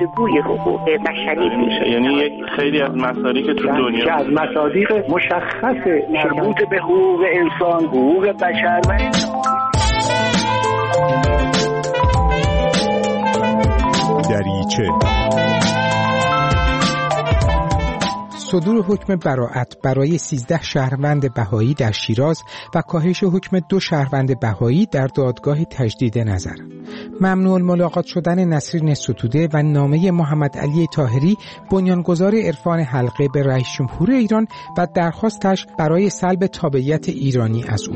بازگوی حقوق بشری میشه. یعنی یک خیلی از مسائلی که تو دنیا که از مصادیق مشخص مربوط به حقوق انسان، حقوق بشر و دریچه صدور حکم براءت برای 13 شهروند بهایی در شیراز و کاهش حکم 2 شهروند بهایی در دادگاه تجدید نظر. ممنوع الملاقات شدن نسرین ستوده و نامه محمد علی طاهری بنیانگذار عرفان حلقه به رئیس جمهور ایران و درخواستش برای سلب تابعیت ایرانی از او.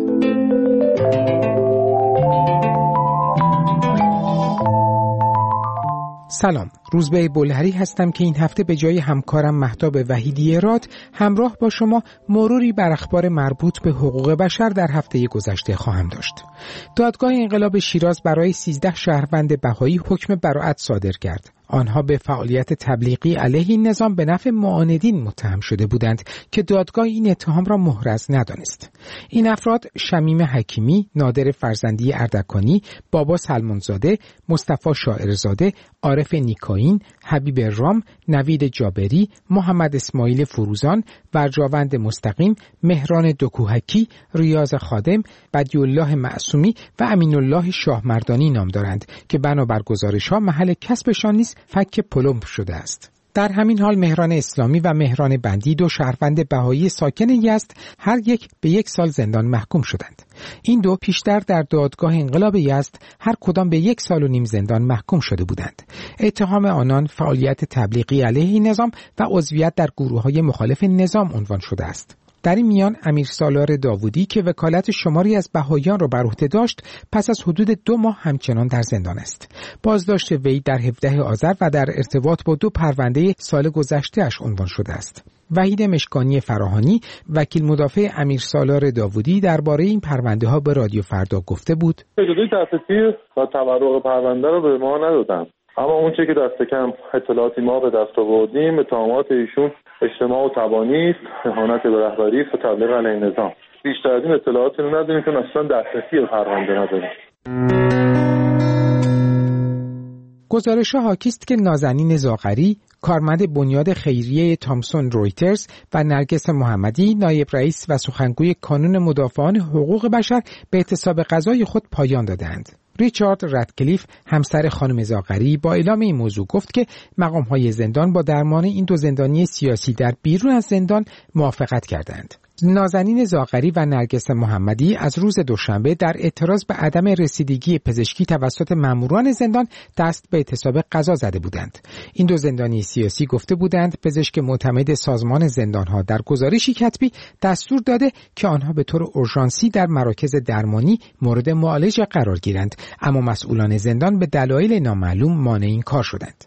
سلام، روزبه بلهری هستم که این هفته به جای همکارم مهتاب وحیدی راد همراه با شما مروری بر اخبار مربوط به حقوق بشر در هفته گذشته خواهم داشت. دادگاه انقلاب شیراز برای 13 شهروند بهایی حکم براءت صادر کرد. آنها به فعالیت تبلیغی علیه این نظام به نفع معاندین متهم شده بودند که دادگاه این اتهام را محرز ندانست. این افراد شمیم حکیمی، نادر فرزندی اردکانی، بابا سلمانزاده، مصطفی شاعرزاده، عارف نیکاین، حبیب رام، نوید جابری، محمد اسماعیل فروزان، برجاوند مستقیم، مهران دکوهکی، ریاض خادم، بدیعالله معصومی و امینالله شاهمردانی نام دارند که بنابر گزارش‌ها محل کسبشان نیز فک پلمب شده است. در همین حال مهران اسلامی و مهران بندی 2 شهروند بهایی ساکن یزد هر یک به 1 سال زندان محکوم شدند. این دو پیشتر در دادگاه انقلاب یزد هر کدام به 1.5 سال زندان محکوم شده بودند. اتهام آنان فعالیت تبلیغی علیه نظام و عضویت در گروه‌های مخالف نظام عنوان شده است. در این میان امیر سالار داوودی که وکالت شماری از بهاییان را بر عهده داشت پس از حدود 2 ماه همچنان در زندان است. بازداشت وی در 17 آذر و در ارتباط با 2 پرونده سال گذشته‌اش عنوان شده است. وحید مشکانی فراهانی وکیل مدافع امیر سالار داوودی درباره این پرونده ها به رادیو فردا گفته بود: اجازه تفصیلی و تبرع پرونده رو به ما ندادن، اما اون چیزی که دست کم اطلاعاتی ما به دست آوردیم اتهامات ایشون اجتماع و تبانی است، اهانت به رهبری و تبلیغ علیه نظام. بیشتر از این اطلاعاتی رو نداریم چون اصلا دسترسی به پرونده نداریم. گزارش‌ها حاکی است که نازنین زاغری، کارمند بنیاد خیریه تامسون رویترز و نرگس محمدی، نایب رئیس و سخنگوی کانون مدافعان حقوق بشر، به اعتصاب غذای خود پایان دادند. ریچارد رادکلیف همسر خانم زاغری با اعلام این موضوع گفت که مقام‌های زندان با درمان این 2 زندانی سیاسی در بیرون از زندان موافقت کردند. نازنین زاغری و نرگس محمدی از روز دوشنبه در اعتراض به عدم رسیدگی پزشکی توسط ماموران زندان دست به اعتصاب غذا زده بودند. این 2 زندانی سیاسی گفته بودند پزشک معتمد سازمان زندان‌ها در گزارشی کتبی دستور داده که آنها به طور اورژانسی در مراکز درمانی مورد معالجه قرار گیرند، اما مسئولان زندان به دلایل نامعلوم مانع این کار شدند.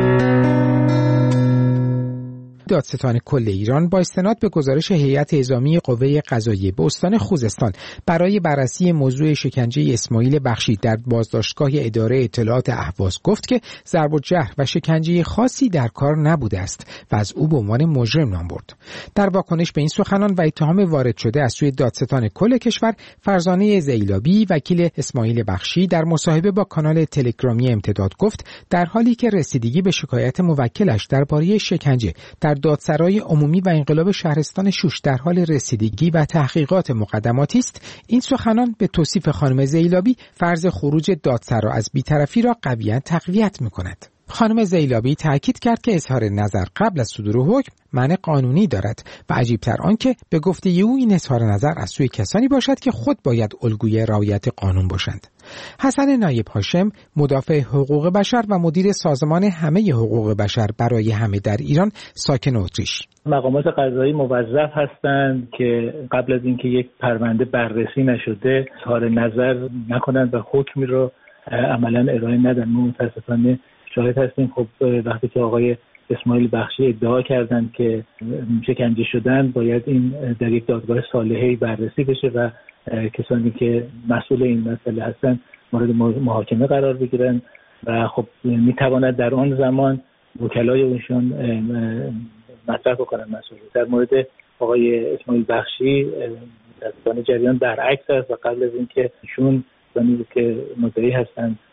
دادستان کل ایران با استناد به گزارش هیئت اعزامی قوه قضاییه به استان خوزستان برای بررسی موضوع شکنجه اسماعیل بخشی در بازداشتگاه اداره اطلاعات اهواز گفت که ضرب و جرح و شکنجه خاصی در کار نبوده است و از او به عنوان مجرم نام برد. در واکنش به این سخنان و اتهام وارد شده از سوی دادستان کل کشور، فرزانه زیلابی وکیل اسماعیل بخشی در مصاحبه با کانال تلگرامی امتداد گفت در حالی که رسیدگی به شکایت موکلش درباره شکنجه در دادسرای عمومی و انقلاب شهرستان شوش در حال رسیدگی و تحقیقات مقدماتی است، این سخنان به توصیف خانم زیلابی فرض خروج دادسرا از بی‌طرفی را قویاً تقویت می‌کند. خانم زیلابی تأکید کرد که اظهار نظر قبل از صدور حکم معنی قانونی دارد و عجیب‌تر آنکه به گفته او این اظهار نظر از سوی کسانی باشد که خود باید الگوی رعایت قانون باشند. حسن نایب هاشم، مدافع حقوق بشر و مدیر سازمان همه حقوق بشر برای همه در ایران، ساکن اتریش: مقامات قضایی موظف هستند که قبل از اینکه یک پرونده بررسی نشده اظهار نظر نکنند و حکمی رو عملاً ارائه ندن. ما متأسفانه شاهد هستیم خب وقتی که آقای اسماعیل بخشی ادعا کردند که شکنجه شدن، باید این در یک دادگاه صالحه‌ای بررسی بشه و کسانی که مسئول این مسئله هستند مورد محاکمه قرار بگیرن و خب میتواند در آن زمان وکلای اونشون مطرح بکنن مسئولیت. در مورد آقای اسماعیل بخشی در جریان برعکس است و قبل از اینکه ایشون که مدعی هستند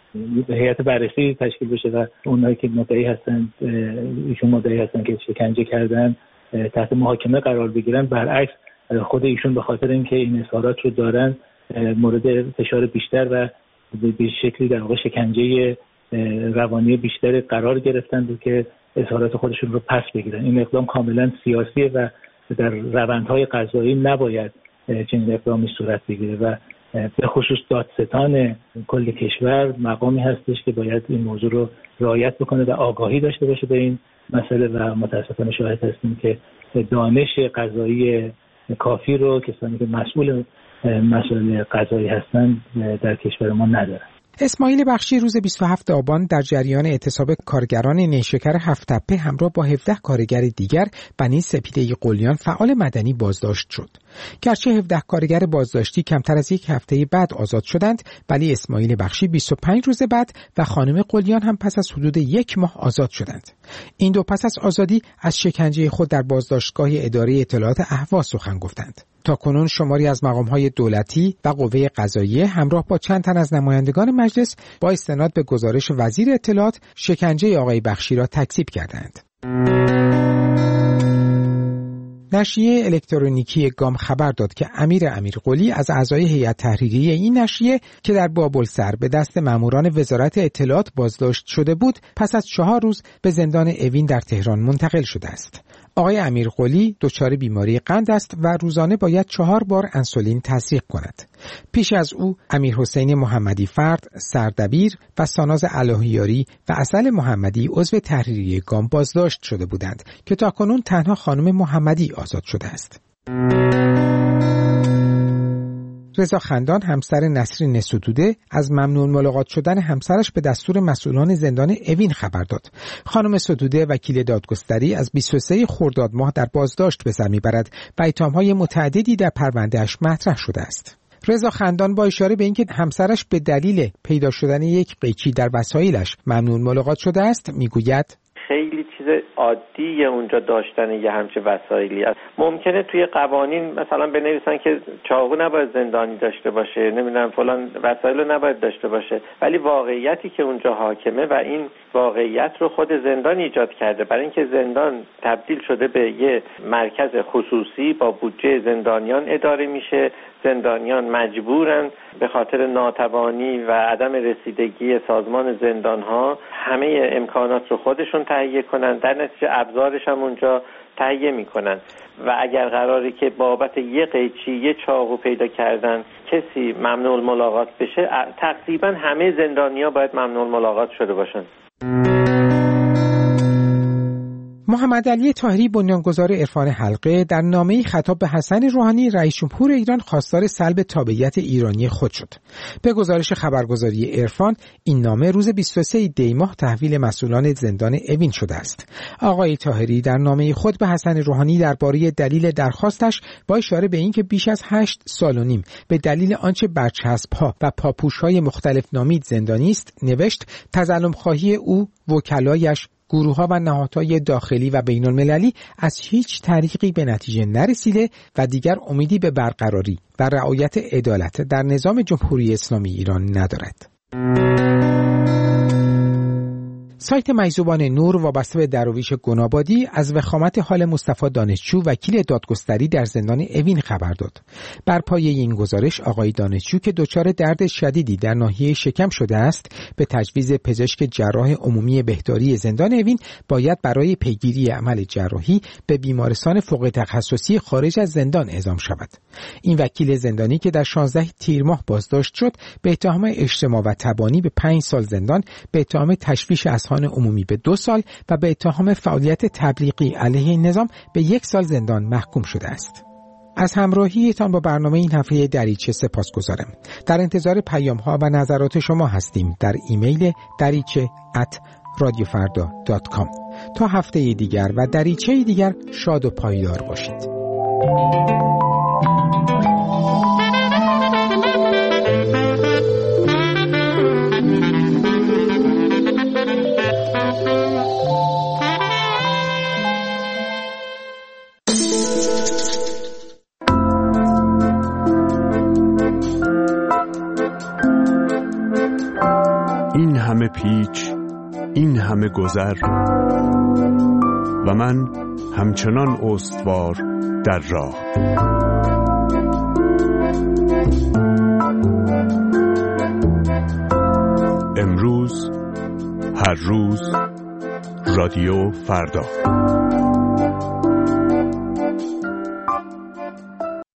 هیئت بررسی تشکیل بشه و اونایی که مدعی هستن، ایشون مدعی هستن که شکنجه کردن، تحت محاکمه قرار بگیرن. برعکس خود ایشون به خاطر اینکه این اظهارات رو دارن مورد فشار بیشتر و به شکلی در واقع شکنجه روانی بیشتر قرار گرفتن که اظهارات خودشون رو پس بگیرن. این اقدام کاملا سیاسیه و در روندهای قضایی نباید چنین اقدامی صورت بگیره و به خصوص دادستان کل کشور مقامی هستش که باید این موضوع رو رعایت بکنه و آگاهی داشته باشه به این مسئله و متاسفانه شاهد هستیم که دانش قضایی کافی رو کسانی که مسئول مسائل قضایی هستند در کشور ما ندارن. اسماعیل بخشی روز 27 آبان در جریان اعتصاب کارگران نیشکر هفت‌تپه همراه با 17 کارگر دیگر بنی سپیده قلیان فعال مدنی بازداشت شد. گرچه 17 کارگر بازداشتی کمتر از یک هفته بعد آزاد شدند، ولی اسماعیل بخشی 25 روز بعد و خانم قلیان هم پس از حدود یک ماه آزاد شدند. این دو پس از آزادی از شکنجه خود در بازداشتگاه اداره اطلاعات اهواز سخن گفتند. تاکنون شماری از مقام‌های دولتی و قوه قضاییه همراه با چند تن از نمایندگان مجلس با استناد به گزارش وزیر اطلاعات شکنجه آقای بخشی را تکذیب کردند. نشریه الکترونیکی گام خبر داد که امیرقلی از اعضای هیئت تحریریه این نشریه که در بابلسر به دست ماموران وزارت اطلاعات بازداشت شده بود، پس از 4 روز به زندان اوین در تهران منتقل شده است. آقای امیرقلی دچار بیماری قند است و روزانه باید 4 بار انسولین تزریق کند. پیش از او امیرحسین محمدی فرد، سردبیر و ساناز الهیاری و عسل محمدی عضو تحریریه گام بازداشت شده بودند که تاکنون تنها خانم محمدی آزاد شده است. رضا خندان همسر نسرین ستوده از ممنوع ملاقات شدن همسرش به دستور مسئولان زندان اوین خبر داد. خانم ستوده وکیل دادگستری از 23 خرداد ماه در بازداشت به سر میبرد و اتهام‌های متعددی در پرونده‌اش مطرح شده است. رضا خندان با اشاره به اینکه همسرش به دلیل پیدا شدن یک قیچی در وسایلش ممنوع ملاقات شده است میگوید خیلی چیز عادیه اونجا داشتن یه همچه وسایلی است. ممکنه توی قوانین مثلا بنویسن که چاقو نباید زندانی داشته باشه، نمیدونم فلان وسایل نباید داشته باشه، ولی واقعیتی که اونجا حاکمه و این واقعیت رو خود زندان ایجاد کرده، برای اینکه زندان تبدیل شده به یه مرکز خصوصی با بودجه زندانیان اداره میشه. زندانیان مجبورن به خاطر ناتوانی و عدم رسیدگی سازمان زندانها همه امکانات رو خودشون تهیه کنن، در نتیجه ابزارش هم اونجا تهیه میکنن و اگر قراری که بابت یه قیچی یه چاقو پیدا کردن کسی ممنوع ملاقات بشه، تقریبا همه زندانیا باید ممنوع ملاقات شده باشن. محمد علی طاهری بنیانگذار عرفان حلقه در نامه‌ای خطاب به حسن روحانی رئیس جمهور ایران خواستار سلب تابعیت ایرانی خود شد. به گزارش خبرگزاری عرفان این نامه روز 23 دی ماه تحویل مسئولان زندان اوین شده است. آقای طاهری در نامه خود به حسن روحانی درباره دلیل درخواستش با اشاره به اینکه بیش از 8 سال و نیم به دلیل آنچه برچسب‌ها و پاپوش‌های مختلف نامید زندانی است نوشت تظلم‌خواهی او، وکلایش، گروه‌ها و نهادهای داخلی و بین‌المللی از هیچ طریقی به نتیجه نرسیده و دیگر امیدی به برقراری و رعایت عدالت در نظام جمهوری اسلامی ایران ندارد. سایت مجذوبان نور وابسته به درویش گنابادی از وخامت حال مصطفی دانشجو وکیل دادگستری در زندان اوین خبر داد. بر پایه این گزارش آقای دانشجو که دچار درد شدیدی در ناحیه شکم شده است به تجویز پزشک جراح عمومی بهداری زندان اوین باید برای پیگیری عمل جراحی به بیمارستان فوق تخصصی خارج از زندان اعزام شود. این وکیل زندانی که در 16 تیر ماه بازداشت شد به اتهام اجتماع و تبانی به 5 سال زندان، به اتهام تشویش عمومی به 2 سال و به اتهام فعالیت تبلیغی علیه نظام به 1 سال زندان محکوم شده است. از همراهیتان با برنامه این هفته دریچه سپاسگزارم. در انتظار پیام‌ها و نظرات شما هستیم در ایمیل dariche@radiofarda.com. تا هفته دیگر و دریچه دیگر شاد و پایدار باشید. همه پیچ، این همه گذر و من همچنان استوار در راه. امروز، هر روز، رادیو فردا.